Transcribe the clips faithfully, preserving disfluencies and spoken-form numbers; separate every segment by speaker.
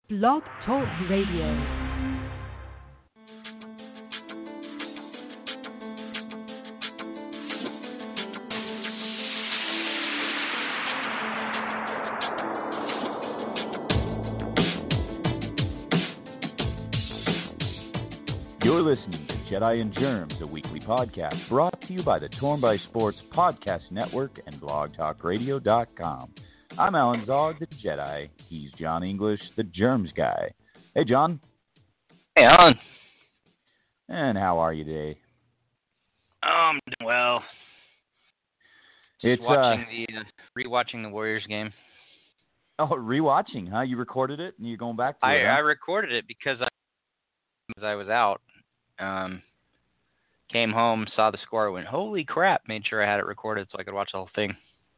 Speaker 1: Blog Talk Radio.
Speaker 2: You're listening to Jedi and Germs, a weekly podcast brought to you by the Torn by Sports Podcast Network and blog talk radio dot com. I'm Alan Zog, the Jedi. He's John English, the Germs guy. Hey, John.
Speaker 3: Hey, Alan.
Speaker 2: And how are you today?
Speaker 3: Oh, I'm doing well. Just
Speaker 2: It's
Speaker 3: watching
Speaker 2: uh,
Speaker 3: the uh, rewatching the Warriors game.
Speaker 2: Oh, rewatching, huh? You recorded it and you're going back to
Speaker 3: I,
Speaker 2: it, huh?
Speaker 3: I recorded it because I, as I was out. Um, came home, saw the score, went, holy crap, made sure I had it recorded so I could watch the whole thing.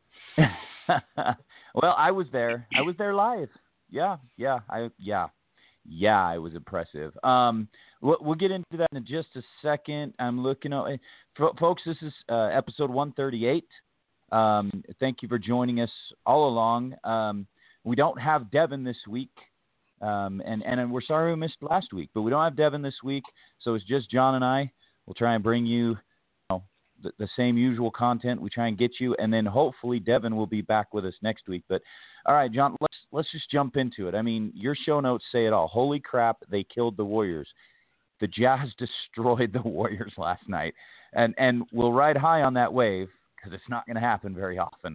Speaker 2: Well, I was there. I was there live. Yeah, yeah, I, yeah, yeah. It was impressive. Um, we'll, we'll get into that in just a second. I'm looking at, folks. This is uh, episode one thirty-eight. Um, thank you for joining us all along. Um, we don't have Devin this week, um, and and we're sorry we missed last week, but we don't have Devin this week, so it's just John and I. We'll try and bring you. The, the same usual content we try and get you, and then hopefully Devin will be back with us next week. But all right, John, let's let's just jump into it. I mean, your show notes say it all. Holy crap, they killed the Warriors. The Jazz destroyed the Warriors last night, and and we'll ride high on that wave because it's not going to happen very often.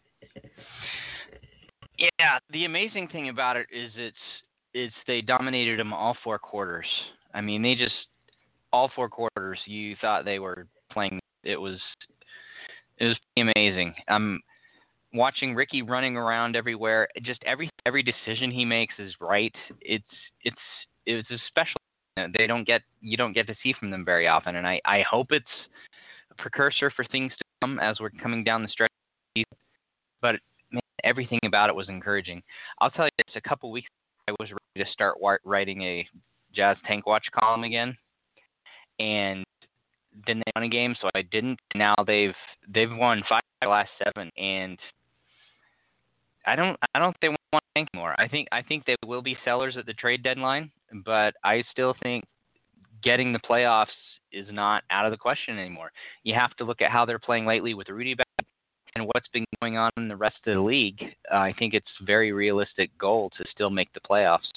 Speaker 3: Yeah, the amazing thing about it is it's it's they dominated them all four quarters. I mean, they just all four quarters. You thought they were playing. It was it was pretty amazing. I'm watching Ricky running around everywhere. Just every every decision he makes is right. It's it's it's a special. They don't get you don't get to see from them very often, and I, I hope it's a precursor for things to come as we're coming down the stretch. But man, everything about it was encouraging. I'll tell you, it's a couple weeks ago, I was ready to start writing a Jazz Tank Watch column again, and then they won a game, so I didn't. Now they've they've won five of the last seven, and I don't I don't think they want to tank anymore. I think I think they will be sellers at the trade deadline, but I still think getting the playoffs is not out of the question anymore. You have to look at how they're playing lately with Rudy back and what's been going on in the rest of the league. Uh, I think it's a very realistic goal to still make the playoffs.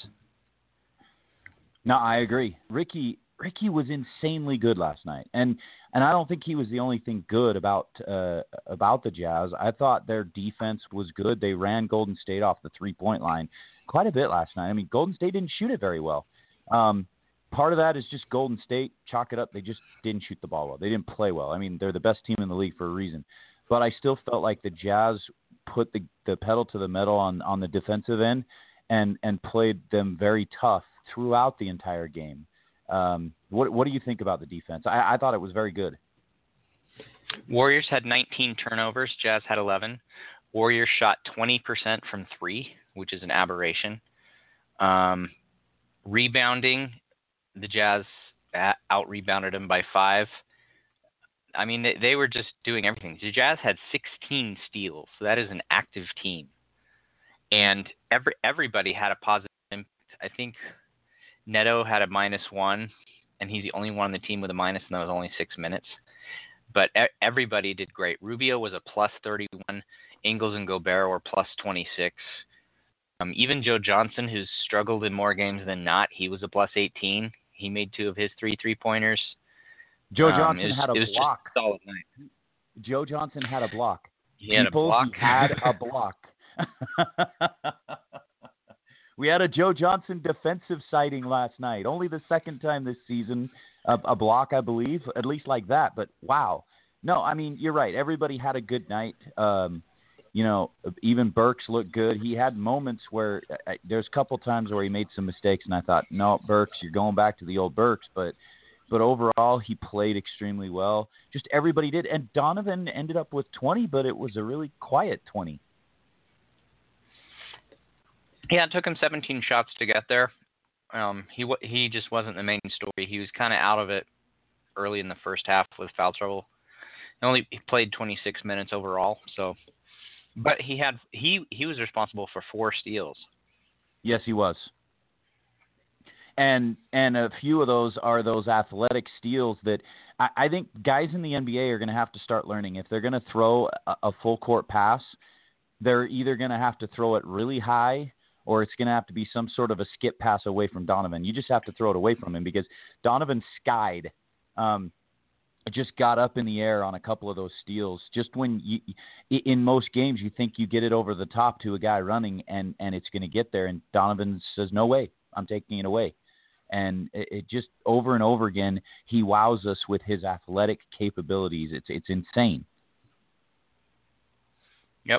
Speaker 2: No, I agree. Ricky. Ricky was insanely good last night, and and I don't think he was the only thing good about uh, about the Jazz. I thought their defense was good. They ran Golden State off the three-point line quite a bit last night. I mean, Golden State didn't shoot it very well. Um, part of that is just Golden State, chalk it up. They just didn't shoot the ball well. They didn't play well. I mean, they're the best team in the league for a reason. But I still felt like the Jazz put the, the pedal to the metal on, on the defensive end and, and played them very tough throughout the entire game. Um, what what do you think about the defense? I, I thought it was very good.
Speaker 3: Warriors had nineteen turnovers. Jazz had eleven. Warriors shot twenty percent from three, which is an aberration. Um, rebounding, the Jazz out-rebounded them by five. I mean, they, they were just doing everything. The Jazz had sixteen steals, so that is an active team. And every everybody had a positive impact. I think Neto had a minus one, and he's the only one on the team with a minus, and that was only six minutes. But e- everybody did great. Rubio was a plus thirty-one. Ingles and Gobert were plus twenty-six. Um, even Joe Johnson, who's struggled in more games than not, he was a plus eighteen. He made two of his three three-pointers.
Speaker 2: Joe
Speaker 3: um,
Speaker 2: Johnson
Speaker 3: was,
Speaker 2: had a
Speaker 3: it was
Speaker 2: block.
Speaker 3: Just a solid night.
Speaker 2: Joe Johnson had a block.
Speaker 3: He had
Speaker 2: People,
Speaker 3: a block.
Speaker 2: He had a block. We had a Joe Johnson defensive sighting last night. Only the second time this season, a, a block, I believe, at least like that. But wow. No, I mean, you're right. Everybody had a good night. Um, you know, even Burks looked good. He had moments where uh, there's a couple times where he made some mistakes, and I thought, no, Burks, you're going back to the old Burks. But but overall, he played extremely well. Just everybody did. And Donovan ended up with twenty, but it was a really quiet twenty.
Speaker 3: Yeah, it took him seventeen shots to get there. Um, he he just wasn't the main story. He was kind of out of it early in the first half with foul trouble. He only he played twenty-six minutes overall. So, but he had he he was responsible for four steals.
Speaker 2: Yes, he was. And and a few of those are those athletic steals that I, I think guys in the N B A are going to have to start learning. If they're going to throw a, a full court pass, they're either going to have to throw it really high or it's going to have to be some sort of a skip pass away from Donovan. You just have to throw it away from him because Donovan skied, um, just got up in the air on a couple of those steals. Just when you, in most games, you think you get it over the top to a guy running and, and it's going to get there. And Donovan says, no way, I'm taking it away. And it, it just over and over again, he wows us with his athletic capabilities. It's it's insane.
Speaker 3: Yep.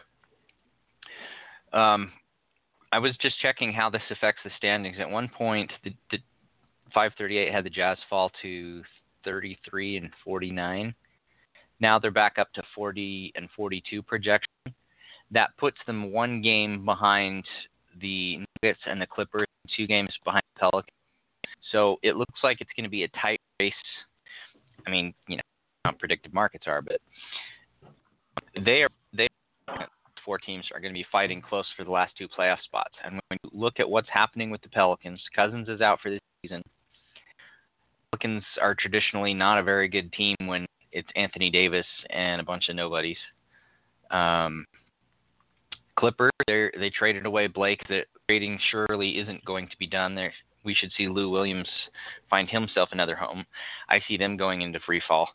Speaker 3: Um, I was just checking how this affects the standings. At one point, the, the five thirty-eight had the Jazz fall to thirty-three and forty-nine. Now they're back up to forty and forty-two projection. That puts them one game behind the Nuggets and the Clippers, two games behind the Pelicans. So it looks like it's going to be a tight race. I mean, you know, how predictive markets are, but they are they four teams are going to be fighting close for the last two playoff spots. And when you look at what's happening with the Pelicans, Cousins is out for this season. Pelicans are traditionally not a very good team when it's Anthony Davis and a bunch of nobodies. Um, Clippers, they they traded away Blake. The trading surely isn't going to be done there. We should see Lou Williams find himself another home. I see them going into free fall.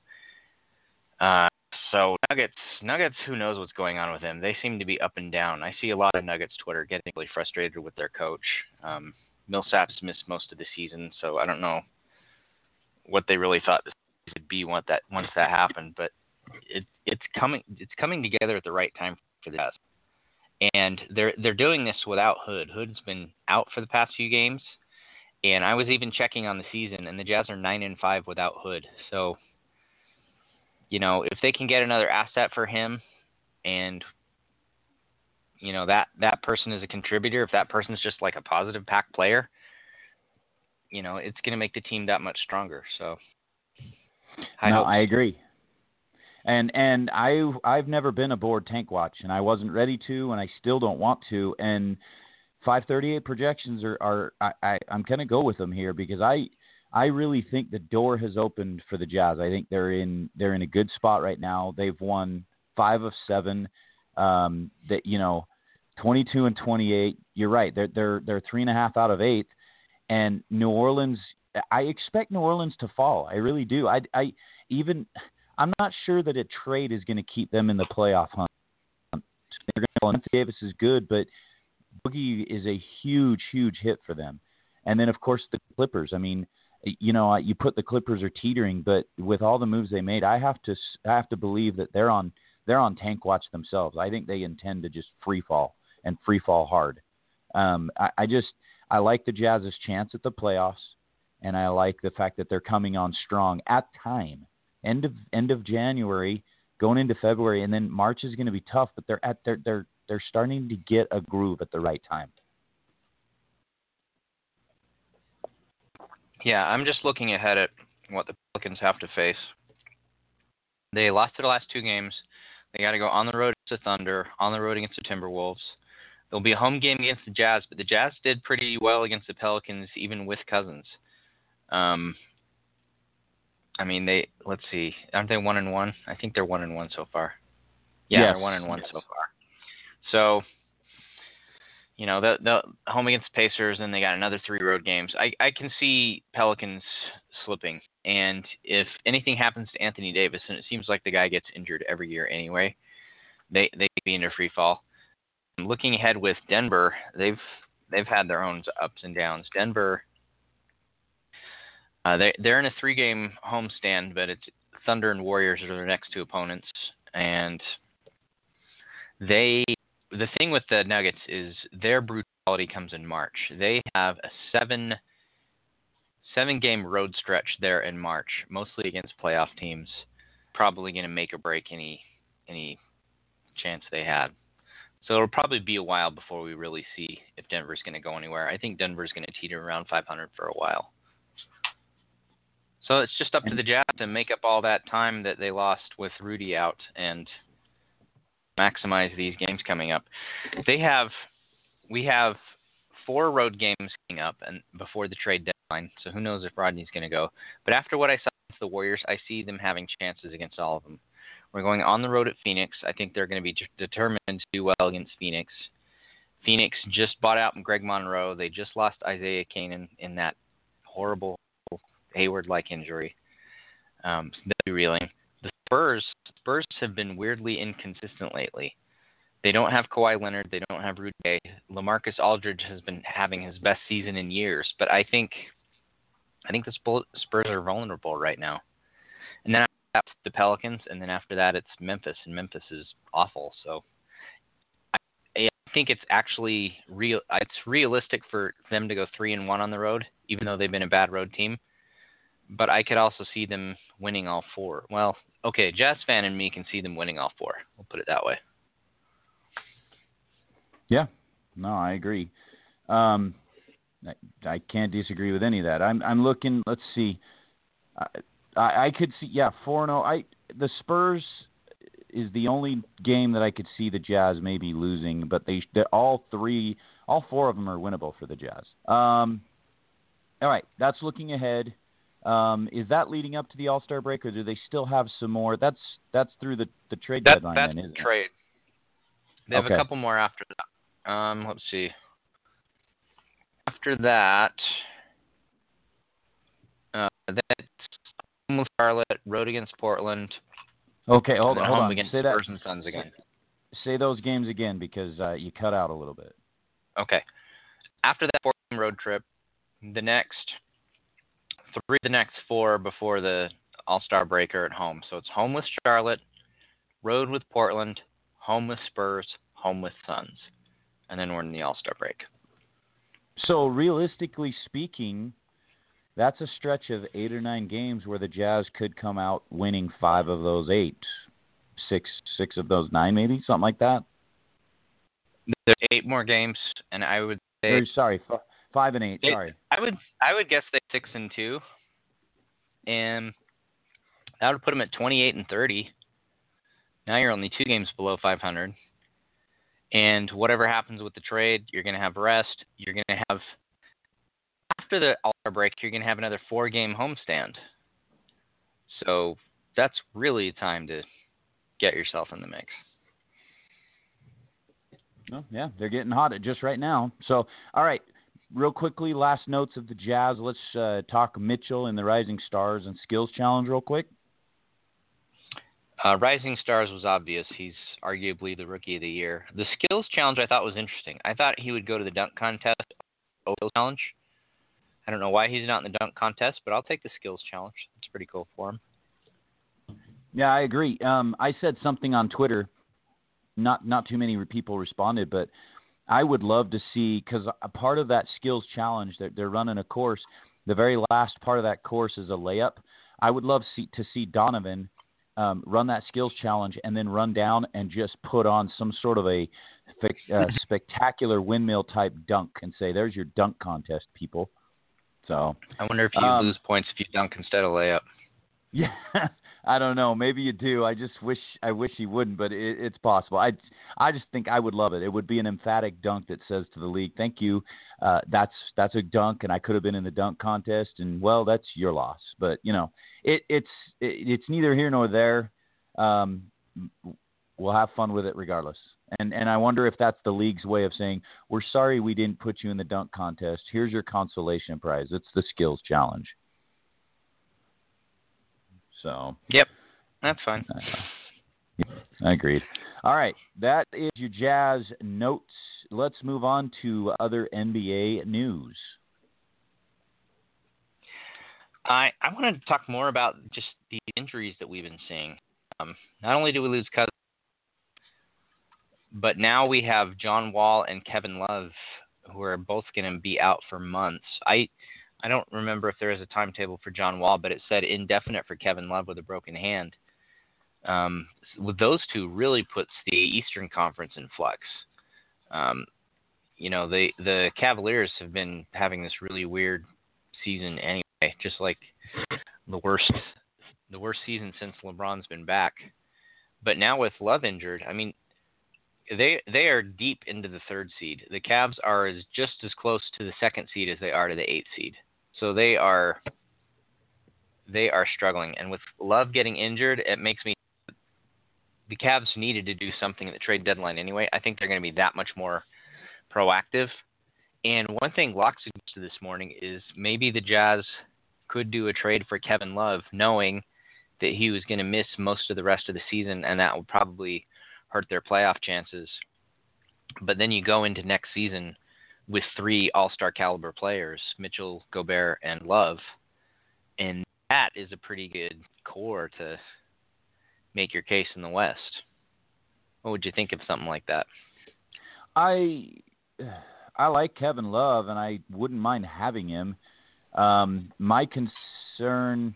Speaker 3: Uh, so Nuggets, Nuggets, who knows what's going on with them? They seem to be up and down. I see a lot of Nuggets Twitter getting really frustrated with their coach. Um, Millsap's missed most of the season, so I don't know what they really thought this would be once that once that happened. But it, it's coming it's coming together at the right time for the Jazz, and they're they're doing this without Hood. Hood's been out for the past few games. And I was even checking on the season, and the Jazz are nine and five without Hood. So, you know, if they can get another asset for him, and you know that that person is a contributor, if that person is just like a positive pack player, you know, it's going to make the team that much stronger. So, I
Speaker 2: no,
Speaker 3: hope.
Speaker 2: I agree. And and I I've never been aboard Tank Watch, and I wasn't ready to, and I still don't want to, and five thirty-eight projections are, are I, I, I'm going to go with them here because I I really think the door has opened for the Jazz. I think they're in they're in a good spot right now. They've won five of seven. Um, that you know, twenty-two and twenty-eight. You're right. They're they're they're three and a half out of eight. And New Orleans, I expect New Orleans to fall. I really do. I I even I'm not sure that a trade is going to keep them in the playoff hunt. They're going to Davis is good, but Boogie is a huge, huge hit for them. And then, of course, the Clippers. I mean, you know, you put the Clippers are teetering, but with all the moves they made, I have to I have to believe that they're on they're on tank watch themselves. I think they intend to just free fall and free fall hard. Um, I, I just I like the Jazz's chance at the playoffs, and I like the fact that they're coming on strong at time. End of end of January, going into February, and then March is going to be tough. But they're at they're they're they're starting to get a groove at the right time.
Speaker 3: Yeah, I'm just looking ahead at what the Pelicans have to face. They lost their last two games. They got to go on the road against the Thunder, on the road against the Timberwolves. There'll be a home game against the Jazz, but the Jazz did pretty well against the Pelicans, even with Cousins. Um, I mean, they let's see, aren't they one and one? I think they're one and one so far. Yeah,
Speaker 2: yes.
Speaker 3: they're one and one
Speaker 2: yes.
Speaker 3: so far. So, you know, the the home against the Pacers, and they got another three road games. I, I can see Pelicans slipping, and if anything happens to Anthony Davis, and it seems like the guy gets injured every year anyway, they they could be into free fall. Looking ahead with Denver, they've they've had their own ups and downs. Denver, uh, they they're in a three game homestand, but it's Thunder and Warriors are their next two opponents, and they. The thing with the Nuggets is their brutality comes in March. They have a seven seven game road stretch there in March, mostly against playoff teams. Probably going to make or break any any chance they had. So it'll probably be a while before we really see if Denver's going to go anywhere. I think Denver's going to teeter around five hundred for a while. So it's just up to the Jazz to make up all that time that they lost with Rudy out and maximize these games coming up. They have, we have four road games coming up and before the trade deadline, so who knows if Rodney's going to go. But after what I saw against the Warriors, I see them having chances against all of them. We're going on the road at Phoenix. I think they're going to be d- determined to do well against Phoenix. Phoenix just bought out Greg Monroe. They just lost Isaiah Canaan in that horrible Hayward-like injury. Um, so they'll be reeling. The Spurs, Spurs have been weirdly inconsistent lately. They don't have Kawhi Leonard. They don't have Rudy Gay. LaMarcus Aldridge has been having his best season in years, but I think I think the Spurs are vulnerable right now. And then after that, the Pelicans, and then after that, it's Memphis, and Memphis is awful. So I, I think it's actually real. It's realistic for them to go three and one on the road, even though they've been a bad road team. But I could also see them winning all four. Well, okay, Jazz fan and me can see them winning all four. We'll put it that way.
Speaker 2: Yeah, no, I agree. Um, I, I can't disagree with any of that. I'm I'm looking. Let's see. I I, I could see. Yeah, four and zero. I the Spurs is the only game that I could see the Jazz maybe losing, but they they're all three, all four of them are winnable for the Jazz. Um, all right, that's looking ahead. Um, is that leading up to the All-Star break, or do they still have some more? That's that's through the, the trade
Speaker 3: that,
Speaker 2: deadline,
Speaker 3: that's
Speaker 2: then, isn't
Speaker 3: trade.
Speaker 2: it?
Speaker 3: They have
Speaker 2: okay.
Speaker 3: a couple more after that. Um, let's see. After that, uh, that's home with Charlotte, road against Portland.
Speaker 2: Okay, hold
Speaker 3: and
Speaker 2: on,
Speaker 3: home
Speaker 2: hold on.
Speaker 3: against
Speaker 2: Say
Speaker 3: Spurs
Speaker 2: that.
Speaker 3: and Suns again.
Speaker 2: Say those games again because uh, you cut out a little bit.
Speaker 3: Okay. After that four-game road trip, the next three, the next four before the All-Star break are at home. So it's home with Charlotte, road with Portland, home with Spurs, home with Suns, and then we're in the All-Star break.
Speaker 2: So realistically speaking, that's a stretch of eight or nine games where the Jazz could come out winning five of those eight, six, six of those nine, maybe something like that.
Speaker 3: There's eight more games, and I would say
Speaker 2: or, sorry, f- five and eight.
Speaker 3: It,
Speaker 2: sorry,
Speaker 3: I would I would guess they six and two, and that would put them at twenty-eight and thirty. Now you're only two games below five hundred. And whatever happens with the trade, you're going to have rest. You're going to have, after the All-Star break, you're going to have another four-game homestand. So that's really time to get yourself in the mix.
Speaker 2: Well, yeah, they're getting hot at just right now. So, all right, real quickly, last notes of the Jazz. Let's uh, talk Mitchell and the Rising Stars and Skills Challenge real quick.
Speaker 3: Uh, Rising Stars was obvious. He's arguably the Rookie of the Year. The Skills Challenge I thought was interesting. I thought he would go to the Dunk Contest or Skills Challenge. I don't know why he's not in the Dunk Contest, but I'll take the Skills Challenge. It's pretty cool for him.
Speaker 2: Yeah, I agree. Um, I said something on Twitter. Not not too many people responded, but I would love to see, because a part of that Skills Challenge, they're, they're running a course. The very last part of that course is a layup. I would love see, to see Donovan Um, run that Skills Challenge and then run down and just put on some sort of a uh, spectacular windmill type dunk and say, "There's your dunk contest, people." So
Speaker 3: I wonder if you
Speaker 2: um,
Speaker 3: lose points if you dunk instead of layup.
Speaker 2: Yeah, I don't know. Maybe you do. I just wish I wish he wouldn't, but it, it's possible. I I just think I would love it. It would be an emphatic dunk that says to the league, "Thank you. Uh, that's that's a dunk, and I could have been in the dunk contest, and well, that's your loss." But you know, it it's it, it's neither here nor there. Um, we'll have fun with it regardless. And and I wonder if that's the league's way of saying, "We're sorry we didn't put you in the dunk contest. Here's your consolation prize. It's the Skills Challenge." So.
Speaker 3: Yep, that's fine.
Speaker 2: I agreed. All right, that is your Jazz notes. Let's move on to other N B A news.
Speaker 3: I I wanted to talk more about just the injuries that we've been seeing. Um, not only do we lose Cousins, but now we have John Wall and Kevin Love, who are both going to be out for months. I I don't remember if there is a timetable for John Wall, but it said indefinite for Kevin Love with a broken hand. Um, with those two, really puts the Eastern Conference in flux. Um, you know, the the Cavaliers have been having this really weird season anyway, just like the worst the worst season since LeBron's been back. But now with Love injured, I mean, they they are deep into the third seed. The Cavs are as, just as close to the second seed as they are to the eighth seed. So they are they are struggling. And with Love getting injured, it makes me the Cavs needed to do something at the trade deadline anyway. I think they're going to be that much more proactive. And one thing Locke suggested this morning is maybe the Jazz could do a trade for Kevin Love, knowing that he was going to miss most of the rest of the season, and that would probably hurt their playoff chances. But then you go into next season with three all-star caliber players, Mitchell, Gobert, and Love, and that is a pretty good core to make your case in the West. What would you think of something like that?
Speaker 2: I I like Kevin Love, and I wouldn't mind having him. Um, my concern,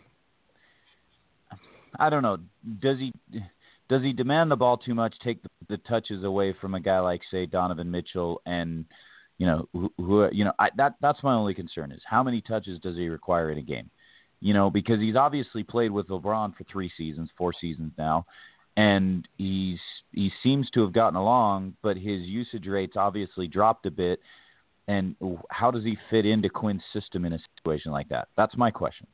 Speaker 2: I don't know, does he does he demand the ball too much, take the, the touches away from a guy like, say, Donovan Mitchell, and you know who, who you know I, that that's my only concern is how many touches does he require in a game? You know, because he's obviously played with LeBron for three seasons, four seasons now, and he's he seems to have gotten along, but his usage rates obviously dropped a bit. And how does he fit into Quinn's system in a situation like that? That's my question.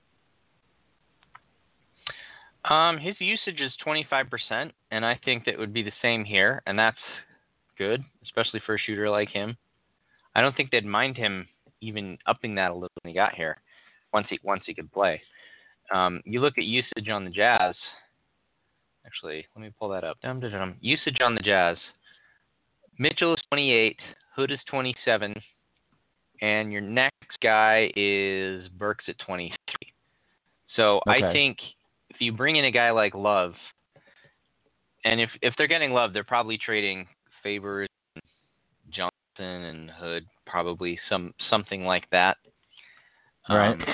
Speaker 3: Um, his usage is twenty-five percent, and I think that would be the same here, and that's good, especially for a shooter like him. I don't think they'd mind him even upping that a little when he got here, once he once he could play. Um, you look at usage on the Jazz. Actually, let me pull that up. Dum, dum, dum. Usage on the Jazz. Mitchell is twenty-eight. Hood is twenty-seven, and your next guy is Burks at twenty-three. So okay. I think if you bring in a guy like Love, and if if they're getting Love, they're probably trading Favors, Johnson, and Hood, probably some something like that.
Speaker 2: Right.
Speaker 3: Um,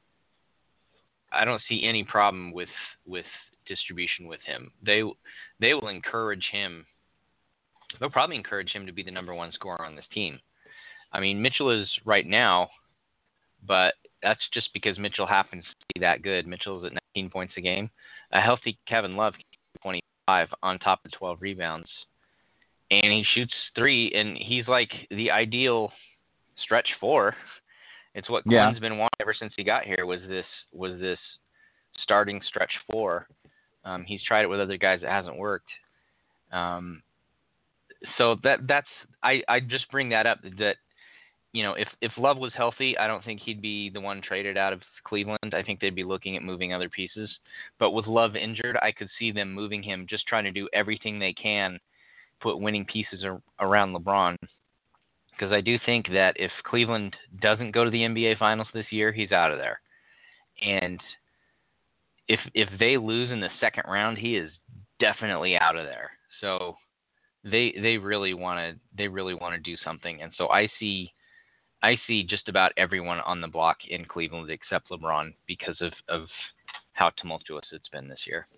Speaker 3: I don't see any problem with with distribution with him. They they will encourage him. They'll probably encourage him to be the number one scorer on this team. I mean, Mitchell is right now, but that's just because Mitchell happens to be that good. Mitchell's at nineteen points a game. A healthy Kevin Love, twenty-five on top of twelve rebounds. And he shoots three, and he's like the ideal stretch four. It's what
Speaker 2: yeah.
Speaker 3: Quinn's been wanting ever since he got here was this was this starting stretch four. Um, he's tried it with other guys. It hasn't worked. Um, So that that's I, I just bring that up that, you know, if, if Love was healthy, I don't think he'd be the one traded out of Cleveland. I think they'd be looking at moving other pieces. But with Love injured, I could see them moving him, just trying to do everything they can, put winning pieces ar- around LeBron. Because I do think that if Cleveland doesn't go to the N B A Finals this year, he's out of there. And if if they lose in the second round, he is definitely out of there. So They they really want to they really want to do something, and so I see I see just about everyone on the block in Cleveland except LeBron because of, of how tumultuous it's been this year.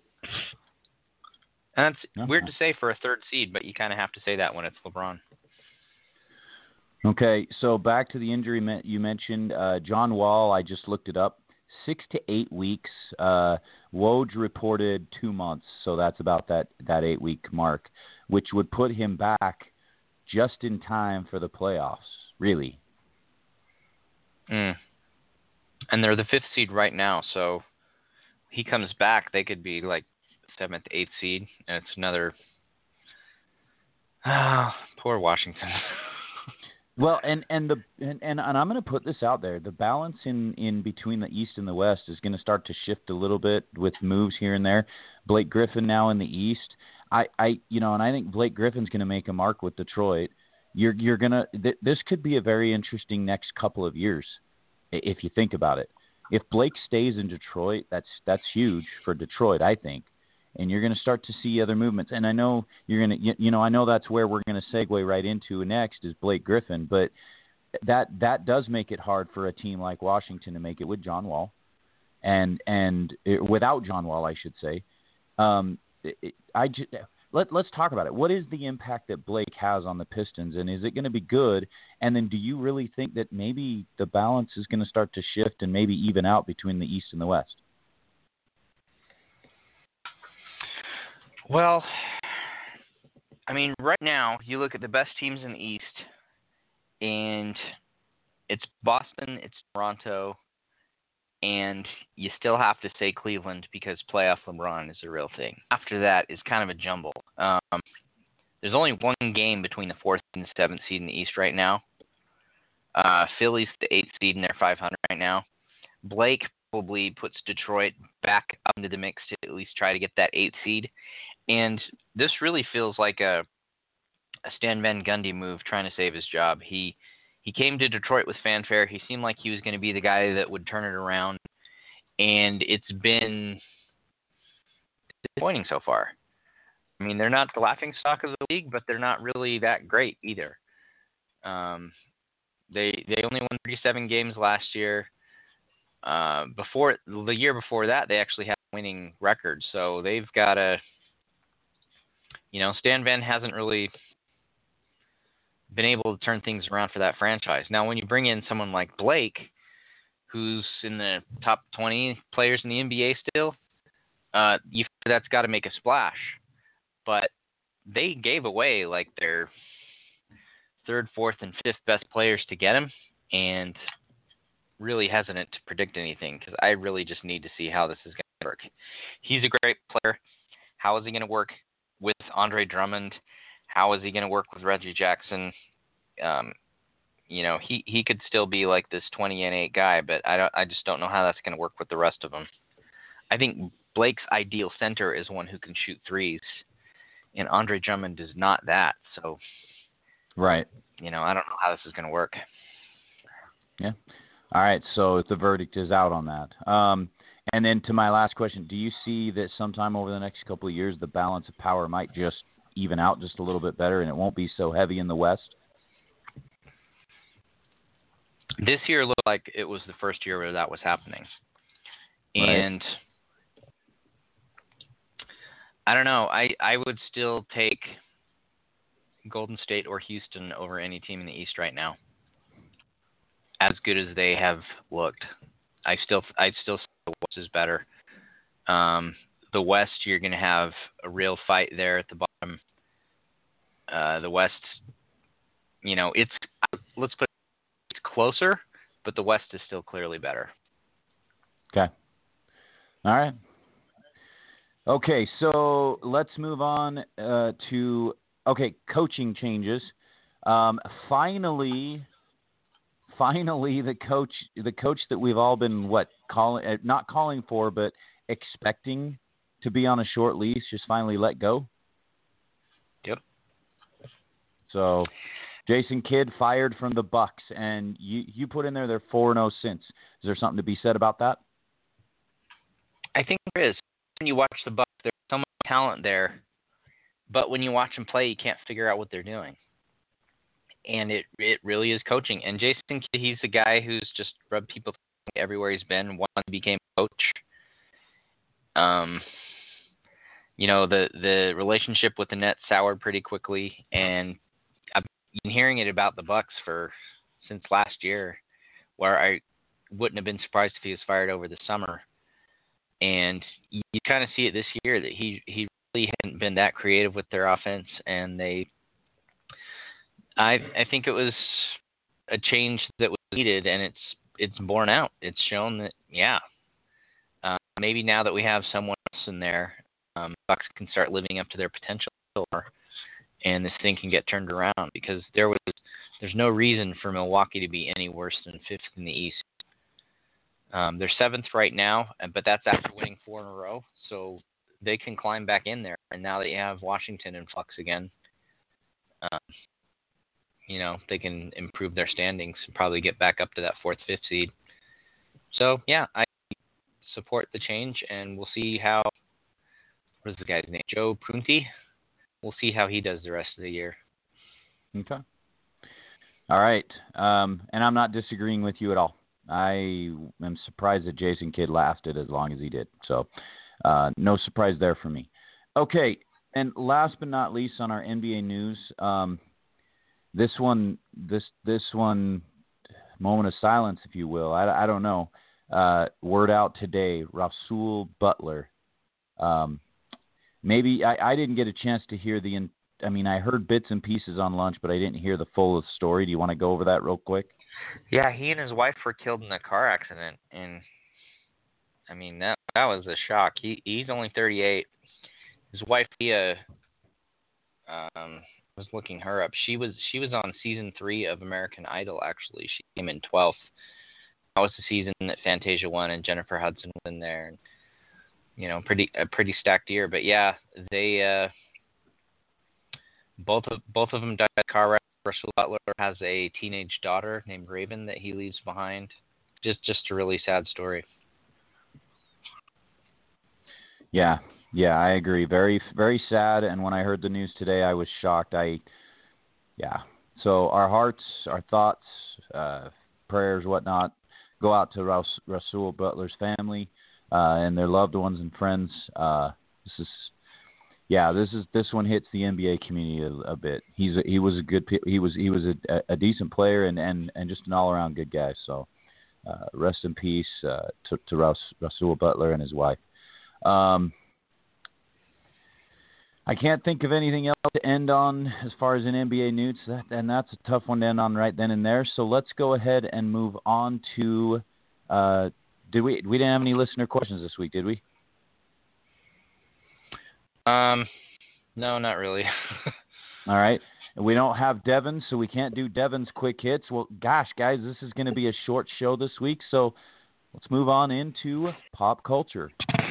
Speaker 3: And it's okay. Weird to say for a third seed, but you kind of have to say that when it's LeBron.
Speaker 2: Okay, so back to the injury you mentioned, uh, John Wall. I just looked it up. Six to eight weeks. Uh, Woj reported two months, so that's about that that eight week mark, which would put him back just in time for the playoffs, really.
Speaker 3: Mm. And they're the fifth seed right now, so he comes back, they could be like seventh, eighth seed, and it's another. Ah, poor Washington.
Speaker 2: Well, and and the and, and, and I'm going to put this out there: the balance in, in between the East and the West is going to start to shift a little bit with moves here and there. Blake Griffin now in the East. I, I you know, and I think Blake Griffin's going to make a mark with Detroit. You're you're gonna th- this could be a very interesting next couple of years, if you think about it. If Blake stays in Detroit, that's that's huge for Detroit, I think. And you're going to start to see other movements. And I know you're going to, you, you know, I know that's where we're going to segue right into next is Blake Griffin. But that that does make it hard for a team like Washington to make it with John Wall, and and it, without John Wall, I should say. Um, it, I just, let let's talk about it. What is the impact that Blake has on the Pistons, and is it going to be good? And then, do you really think that maybe the balance is going to start to shift and maybe even out between the East and the West?
Speaker 3: Well, I mean, right now, you look at the best teams in the East, and it's Boston, it's Toronto, and you still have to say Cleveland because playoff LeBron is a real thing. After that is kind of a jumble. Um, there's only one game between the fourth and the seventh seed in the East right now. Uh, Philly's the eighth seed and they're five hundred right now. Blake probably puts Detroit back up into the mix to at least try to get that eighth seed. And this really feels like a, a Stan Van Gundy move trying to save his job. He he came to Detroit with fanfare. He seemed like he was going to be the guy that would turn it around. And it's been disappointing so far. I mean, they're not the laughingstock of the league, but they're not really that great either. Um, they they only won thirty-seven games last year. Uh, before the year before that, they actually had a winning record. So they've got a, you know, Stan Van hasn't really been able to turn things around for that franchise. Now, when you bring in someone like Blake, who's in the top twenty players in the N B A still, uh, you that's got to make a splash. But they gave away like their third, fourth, and fifth best players to get him, and really hesitant to predict anything because I really just need to see how this is going to work. He's a great player. How is he going to work with Andre Drummond? How is he going to work with Reggie Jackson? Um, you know, he, he could still be like this twenty and eight guy, but I don't. I just don't know how that's going to work with the rest of them. I think Blake's ideal center is one who can shoot threes, and Andre Drummond is not that. So,
Speaker 2: right.
Speaker 3: You know, I don't know how this is going to work.
Speaker 2: Yeah. All right. So the verdict is out on that. Um, and then to my last question, do you see that sometime over the next couple of years the balance of power might just even out just a little bit better, and it won't be so heavy in the West?
Speaker 3: This year looked like it was the first year where that was happening.
Speaker 2: Right.
Speaker 3: And I don't know. I, I would still take Golden State or Houston over any team in the East right now. As good as they have looked, I still I still think the West is better. Um, the West, you're going to have a real fight there at the bottom. Uh, the West, you know, it's let's put it closer, but the West is still clearly better.
Speaker 2: Okay. All right. Okay, so let's move on uh, to okay coaching changes. Um, finally, finally, the coach, the coach that we've all been what calling, uh, not calling for, but expecting to be on a short leash, just finally let go.
Speaker 3: Yep.
Speaker 2: So, Jason Kidd fired from the Bucks, and you you put in there they're four and zero since. Is there something to be said about that?
Speaker 3: I think there is. When you watch the Bucks, there's so much talent there, but when you watch them play, you can't figure out what they're doing. And it it really is coaching. And Jason Kidd, he's a guy who's just rubbed people everywhere he's been. One became a coach. Um, you know, the the relationship with the Nets soured pretty quickly, and I've been hearing it about the Bucks for since last year, where I wouldn't have been surprised if he was fired over the summer. And you kind of see it this year that he, he really hadn't been that creative with their offense, and they, I I think it was a change that was needed, and it's it's borne out. It's shown that yeah, uh, maybe now that we have someone else in there, um, Bucks can start living up to their potential more, and this thing can get turned around because there was there's no reason for Milwaukee to be any worse than fifth in the East. Um, they're seventh right now, but that's after winning four in a row. So they can climb back in there. And now that you have Washington in flux again, um, you know, they can improve their standings and probably get back up to that fourth, fifth seed. So, yeah, I support the change, and we'll see how, what is the guy's name? Joe Prunty? We'll see how he does the rest of the year.
Speaker 2: Okay. All right. Um, and I'm not disagreeing with you at all. I am surprised that Jason Kidd lasted as long as he did. So, uh, no surprise there for me. Okay, and last but not least on our N B A news, um, this one, this this one, moment of silence, if you will. I, I don't know. Uh, word out today, Rasul Butler. Um, maybe I, I didn't get a chance to hear the I mean, I heard bits and pieces on lunch, but I didn't hear the full story. Do you want to go over that real quick?
Speaker 4: Yeah, he and his wife were killed in a car accident, and I mean that that was a shock. He he's only thirty-eight. His wife, Leah, um, was looking her up. She was she was on season three of American Idol. Actually, she came in twelfth. That was the season that Fantasia won, and Jennifer Hudson was in there. And, you know, pretty a pretty stacked year. But yeah, they uh, both of both of them died in a car wreck. Russell Butler has a teenage daughter named Raven that he leaves behind. Just just a really sad story.
Speaker 2: Yeah, yeah, I agree. Very very sad. And when I heard the news today, I was shocked. I, yeah. So our hearts, our thoughts, uh, prayers, whatnot, go out to Ras- Russell Butler's family uh, and their loved ones and friends. Uh, this is, yeah, this is this one hits the N B A community a, a bit. He's a, he was a good he was he was a, a decent player and, and, and just an all around good guy. So uh, rest in peace uh, to to Russ, Russell Butler and his wife. Um, I can't think of anything else to end on as far as an N B A news, that, and that's a tough one to end on right then and there. So let's go ahead and move on to. Uh, did we we didn't have any listener questions this week, did we?
Speaker 4: Um, no, not really.
Speaker 2: All right. We don't have Devin, so we can't do Devin's quick hits. Well, gosh, guys, this is going to be a short show this week, so let's move on into pop culture.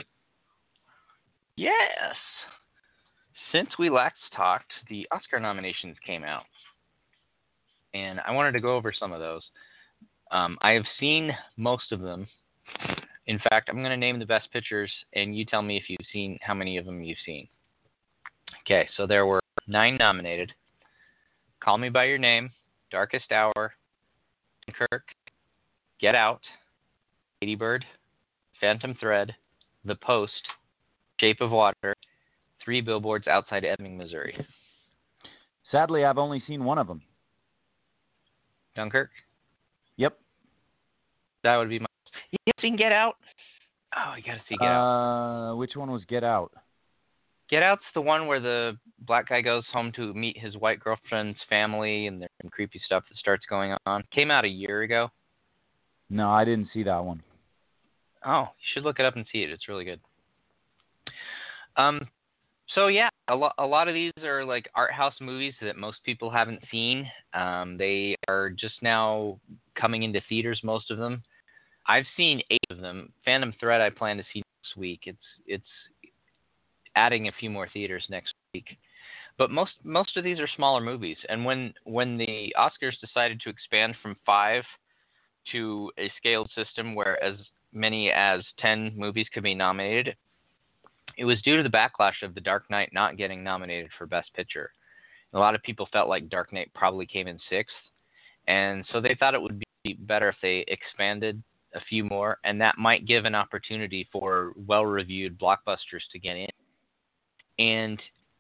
Speaker 4: Yes. Since we last talked, the Oscar nominations came out, and I wanted to go over some of those. Um, I have seen most of them. In fact, I'm going to name the best pictures, and you tell me if you've seen how many of them you've seen. Okay, so there were nine nominated. Call Me By Your Name, Darkest Hour, Dunkirk, Get Out, Lady Bird, Phantom Thread, The Post, Shape of Water, Three Billboards Outside Ebbing, Missouri.
Speaker 2: Sadly, I've only seen one of them.
Speaker 4: Dunkirk?
Speaker 2: Yep.
Speaker 4: That would be my... You haven't seen Get Out? Oh, you got to see Get Out.
Speaker 2: Uh, which one was Get Out?
Speaker 4: Get Out's the one where the black guy goes home to meet his white girlfriend's family, and there's some creepy stuff that starts going on. Came out a year ago.
Speaker 2: No, I didn't see that one.
Speaker 4: Oh, you should look it up and see it. It's really good. Um, so yeah, a lot a lot of these are like art house movies that most people haven't seen. Um, they are just now coming into theaters, most of them. I've seen eight of them. Phantom Thread I plan to see next week. It's it's adding a few more theaters next week. But most most of these are smaller movies. And when when the Oscars decided to expand from five to a scaled system where as many as ten movies could be nominated, it was due to the backlash of The Dark Knight not getting nominated for Best Picture. A lot of people felt like Dark Knight probably came in sixth, and so they thought it would be better if they expanded a few more, and that might give an opportunity for well-reviewed blockbusters to get in. And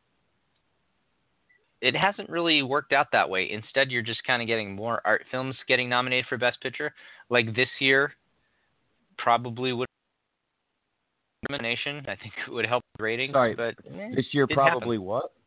Speaker 4: it hasn't really worked out that way. Instead, you're just kind of getting more art films getting nominated for Best Picture. Like this year, probably would nomination. I think it would help the ratings.
Speaker 2: Sorry,
Speaker 4: but eh,
Speaker 2: this year probably
Speaker 4: happen.
Speaker 2: what?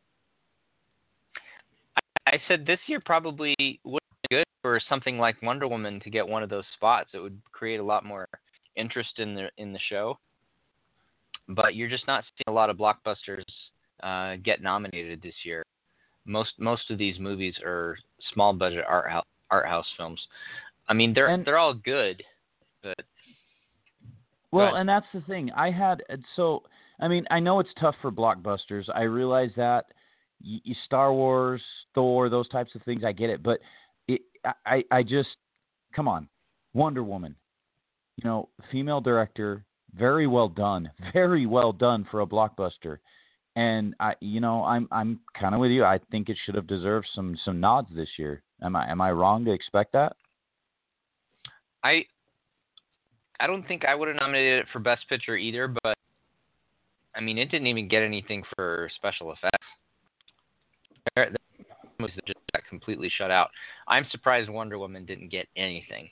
Speaker 4: I, I said this year probably would be good for something like Wonder Woman to get one of those spots. It would create a lot more interest in the in the show. But you're just not seeing a lot of blockbusters uh, get nominated this year. Most most of these movies are small budget art house, art house films. I mean, they're
Speaker 2: and,
Speaker 4: they're all good, but
Speaker 2: well, and that's the thing. I had so I mean, I know it's tough for blockbusters. I realize that. Y- y- Star Wars, Thor, those types of things. I get it, but it, I I just come on, Wonder Woman. You know, female director. Very well done. Very well done for a blockbuster. And I you know, I'm I'm kind of with you. I think it should have deserved some some nods this year. Am I am I wrong to expect that?
Speaker 4: I I don't think I would have nominated it for Best Picture either, but I mean, it didn't even get anything for special effects. There, there just got completely shut out. I'm surprised Wonder Woman didn't get anything.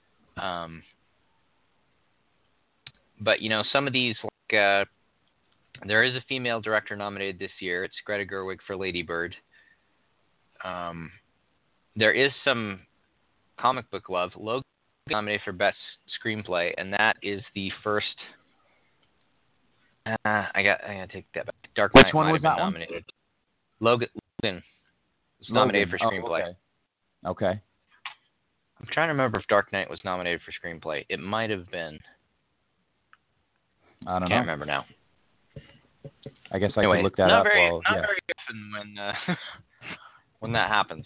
Speaker 4: Um But, you know, some of these, like, uh, There is a female director nominated this year. It's Greta Gerwig for Lady Bird. Um, there is some comic book love. Logan is nominated for Best Screenplay, and that is the first. Uh, I got. I gotta take that back. Dark Knight
Speaker 2: Which one
Speaker 4: might
Speaker 2: was
Speaker 4: have been
Speaker 2: that one?
Speaker 4: nominated. Logan. Logan was nominated
Speaker 2: Logan.
Speaker 4: for screenplay.
Speaker 2: Oh, okay. okay.
Speaker 4: I'm trying to remember if Dark Knight was nominated for screenplay. It might have been.
Speaker 2: I don't
Speaker 4: Can't
Speaker 2: know.
Speaker 4: remember now.
Speaker 2: I guess I
Speaker 4: anyway,
Speaker 2: could look that
Speaker 4: not
Speaker 2: up.
Speaker 4: Very,
Speaker 2: while,
Speaker 4: not
Speaker 2: yeah.
Speaker 4: very often when uh, when that happens.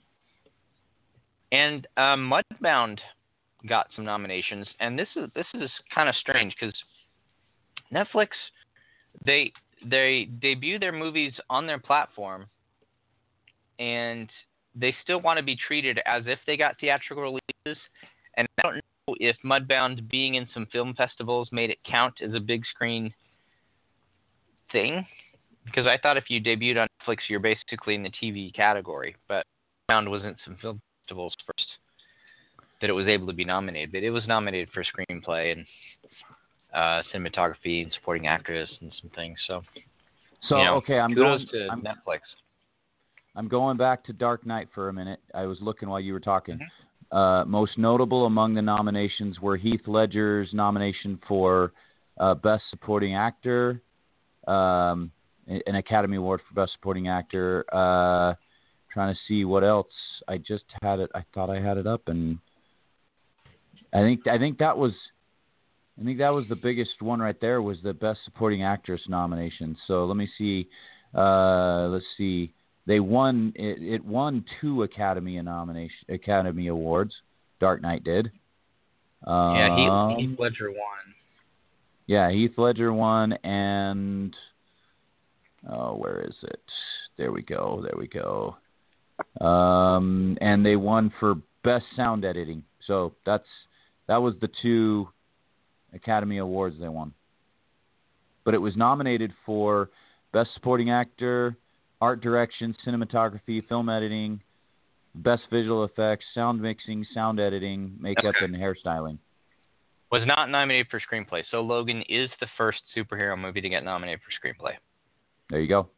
Speaker 4: And uh, Mudbound got some nominations, and this is this is kind of strange because Netflix they they debut their movies on their platform, and they still want to be treated as if they got theatrical releases. And I don't know if Mudbound being in some film festivals made it count as a big screen thing, because I thought if you debuted on Netflix, you're basically in the T V category. But Mudbound was in some film festivals first that it was able to be nominated. But it was nominated for screenplay and uh, cinematography and supporting actress and some things. So,
Speaker 2: So
Speaker 4: you know,
Speaker 2: okay, I'm
Speaker 4: kudos
Speaker 2: going.
Speaker 4: to
Speaker 2: I'm,
Speaker 4: Netflix.
Speaker 2: I'm going back to Dark Knight for a minute. I was looking while you were talking.
Speaker 4: Mm-hmm.
Speaker 2: Uh, most notable among the nominations were Heath Ledger's nomination for uh, Best Supporting Actor, um, an Academy Award for Best Supporting Actor. Uh, trying to see what else. I just had it. I thought I had it up, and I think I think that was I think that was the biggest one right there. Was the Best Supporting Actress nomination. So let me see. Uh, let's see. They won. It, it won two Academy nomination Academy Awards. Dark Knight did. Um,
Speaker 4: Yeah, Heath, Heath Ledger won.
Speaker 2: Yeah, Heath Ledger won, and oh, where is it? There we go. There we go. Um, and they won for Best Sound Editing. So that's that was the two Academy Awards they won. But it was nominated for Best Supporting Actor, Art Direction, Cinematography, Film Editing, Best Visual Effects, Sound Mixing, Sound Editing, Makeup,
Speaker 4: Okay.
Speaker 2: and Hairstyling.
Speaker 4: Was not nominated for screenplay. So Logan is the first superhero movie to get nominated for screenplay.
Speaker 2: There you go.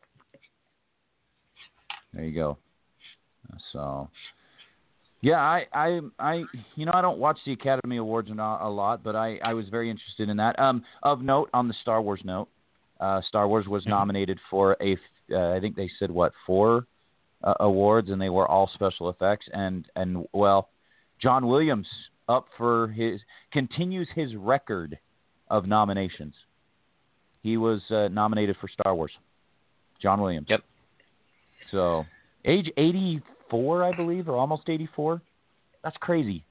Speaker 2: There you go. So, yeah, I, I, I, you know, I don't watch the Academy Awards a lot, but I, I was very interested in that. Um, of note, on the Star Wars note, uh, Star Wars was nominated for a, uh, I think they said what, four uh, awards, and they were all special effects. And and well, John Williams up for his continues his record of nominations. He was uh, nominated for Star Wars. John Williams.
Speaker 4: Yep.
Speaker 2: So, age eighty-four, I believe, or almost eighty-four. That's crazy.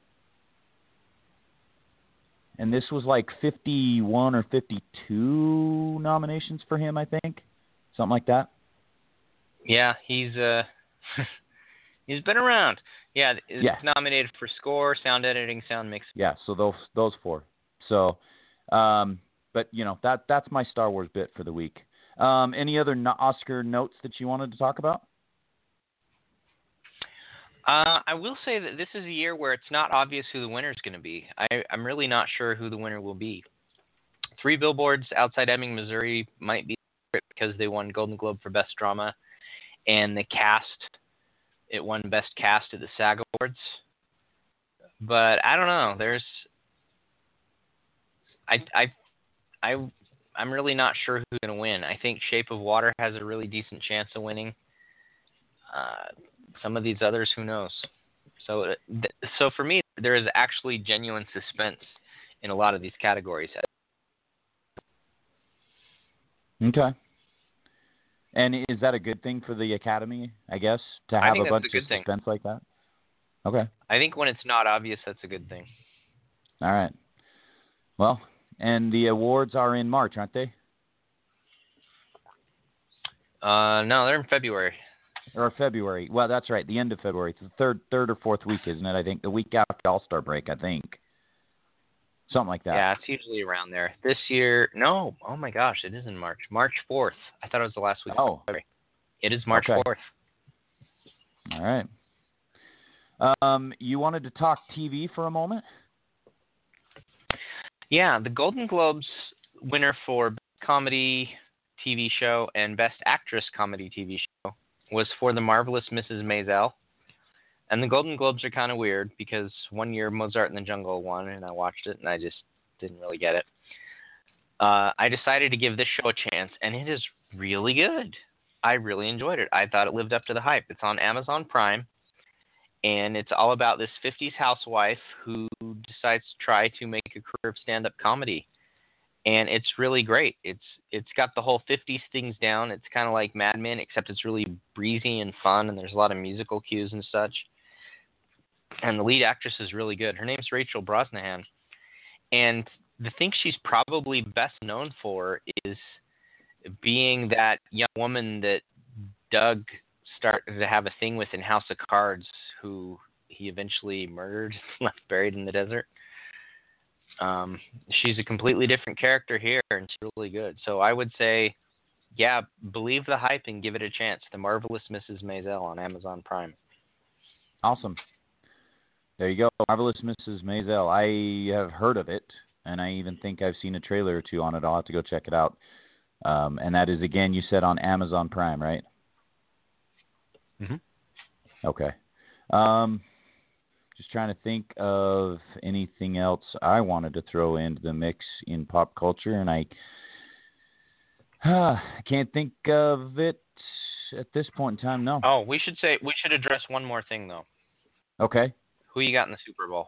Speaker 2: And this was like fifty-one or fifty-two nominations for him, I think. Something like that. Yeah,
Speaker 4: he's uh he's been around. Yeah, it's
Speaker 2: yeah.
Speaker 4: nominated for score, sound editing, sound mixing.
Speaker 2: Yeah, so those those four. So, um, but you know that that's my Star Wars bit for the week. Um, any other no- Oscar notes that you wanted to talk about?
Speaker 4: Uh, I will say that this is a year where it's not obvious who the winner is going to be. I, I'm really not sure who the winner will be. Three Billboards Outside Ebbing, Missouri might be because they won Golden Globe for Best Drama, and the cast, it won Best Cast at the SAG Awards. But I don't know. There's, I, I, I, I'm really not sure who's going to win. I think Shape of Water has a really decent chance of winning. Uh, some of these others, who knows? So, so for me, there is actually genuine suspense in a lot of these categories.
Speaker 2: Okay. And is that a good thing for the Academy, I guess, to
Speaker 4: I
Speaker 2: have
Speaker 4: think
Speaker 2: a
Speaker 4: that's
Speaker 2: bunch
Speaker 4: a good
Speaker 2: of
Speaker 4: thing.
Speaker 2: suspense like that? Okay.
Speaker 4: I think when it's not obvious, that's a good thing.
Speaker 2: All right. Well, and the awards are in March, aren't they?
Speaker 4: Uh, no, they're in February.
Speaker 2: Or February. Well, that's right. The end of February. It's the third, third or fourth week, isn't it? I think the week after All-Star break. I think something like that.
Speaker 4: Yeah, it's usually around there. This year, no. Oh my gosh, it is in March. March fourth. I thought it was the last week.
Speaker 2: Oh,
Speaker 4: of February. It is March
Speaker 2: okay.
Speaker 4: fourth.
Speaker 2: All right. Um, you wanted to talk T V for a moment?
Speaker 4: Yeah, the Golden Globes winner for Best Comedy T V Show and Best Actress Comedy T V Show was For the Marvelous Missus Maisel. And the Golden Globes are kind of weird because one year Mozart in the Jungle won, and I watched it, and I just didn't really get it. Uh, I decided to give this show a chance, and it is really good. I really enjoyed it. I thought it lived up to the hype. It's on Amazon Prime, and it's all about this fifties housewife who decides to try to make a career of stand-up comedy. And it's really great. It's It's got the whole fifties things down. It's kind of like Mad Men, except it's really breezy and fun, and there's a lot of musical cues and such. And the lead actress is really good. Her name's Rachel Brosnahan. And the thing she's probably best known for is being that young woman that Doug started to have a thing with in House of Cards, who he eventually murdered, left buried in the desert. Um, she's a completely different character here, and she's really good. So I would say, yeah, believe the hype and give it a chance. The Marvelous Missus Maisel on Amazon Prime.
Speaker 2: Awesome. There you go. Marvelous Missus Maisel. I have heard of it, and I even think I've seen a trailer or two on it. I'll have to go check it out. Um, and that is, again, you said on Amazon Prime, right?
Speaker 4: Mm-hmm.
Speaker 2: Okay. Um, just trying to think of anything else I wanted to throw into the mix in pop culture, and I uh, can't think of it at this point in time, no.
Speaker 4: Oh, we should say we should address one more thing, though.
Speaker 2: Okay.
Speaker 4: Who you got in the Super Bowl?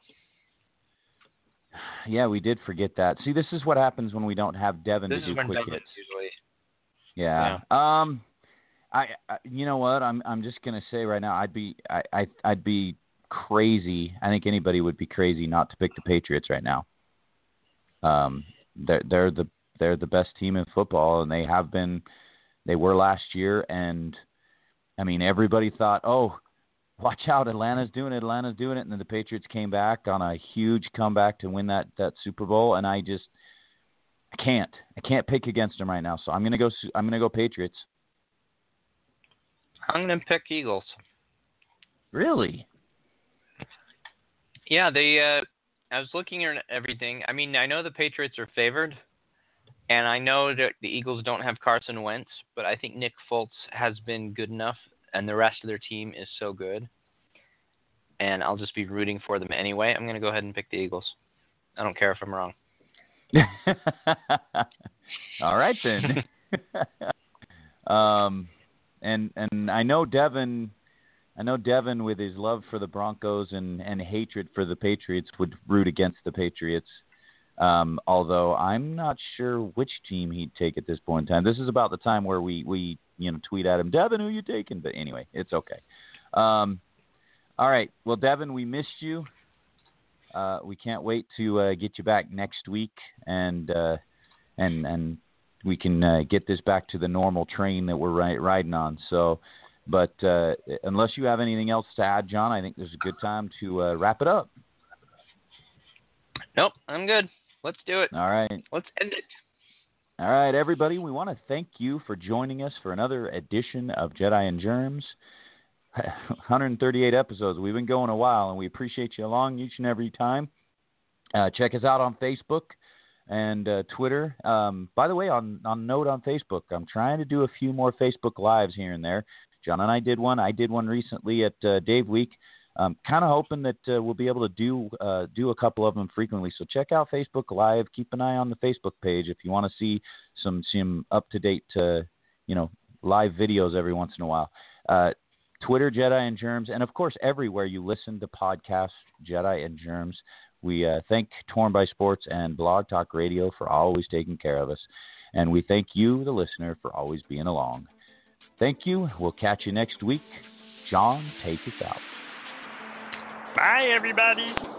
Speaker 2: Yeah, we did forget that. See, this is what happens when we don't have Devin
Speaker 4: This
Speaker 2: to
Speaker 4: is
Speaker 2: do
Speaker 4: when
Speaker 2: quick
Speaker 4: Devin
Speaker 2: hits.
Speaker 4: usually.
Speaker 2: Yeah. yeah. Um, I, I, you know what? I'm, I'm just gonna say right now, I'd be, I, I, I'd be crazy. I think anybody would be crazy not to pick the Patriots right now. Um, they're, they're the, they're the best team in football, and they have been. They were last year, and I mean, everybody thought, oh, watch out, Atlanta's doing it, Atlanta's doing it, and then the Patriots came back on a huge comeback to win that, that Super Bowl, and I just, I can't, I can't pick against them right now, so I'm gonna go, I'm gonna go Patriots.
Speaker 4: I'm gonna pick Eagles.
Speaker 2: Really?
Speaker 4: Yeah, they. Uh, I was looking at everything. I mean, I know the Patriots are favored, and I know that the Eagles don't have Carson Wentz, but I think Nick Foles has been good enough, and the rest of their team is so good. And I'll just be rooting for them anyway. I'm going to go ahead and pick the Eagles. I don't care if I'm wrong.
Speaker 2: All right, then. um, and and I know Devin, I know Devin with his love for the Broncos and, and hatred for the Patriots would root against the Patriots. Um, although I'm not sure which team he'd take at this point in time. This is about the time where we, we you know, tweet at him, Devin, who you taking? But anyway, it's okay. Um, all right. Well, Devin, we missed you. Uh, we can't wait to uh, get you back next week, and uh, and and we can uh, get this back to the normal train that we're ri- riding on. So, but uh, unless you have anything else to add, John, I think this is a good time to uh, wrap it up.
Speaker 4: Nope, I'm good. Let's do it.
Speaker 2: All right.
Speaker 4: Let's end it.
Speaker 2: All right, everybody. We want to thank you for joining us for another edition of Jedi and Germs. one hundred thirty-eight episodes. We've been going a while, and we appreciate you along each and every time. Uh, check us out on Facebook and uh, Twitter. Um, by the way, on, on note on Facebook, I'm trying to do a few more Facebook Lives here and there. John and I did one. I did one recently at uh, Dave Week. Um, kind of hoping that uh, we'll be able to do uh, do a couple of them frequently. So check out Facebook Live. Keep an eye on the Facebook page if you want to see some some up to date uh, you know live videos every once in a while. Uh, Twitter, Jedi and Germs, and of course everywhere you listen to podcasts, Jedi and Germs. We uh, thank Torn by Sports and Blog Talk Radio for always taking care of us, and we thank you, the listener, for always being along. Thank you. We'll catch you next week. John, take us out.
Speaker 5: Bye, everybody.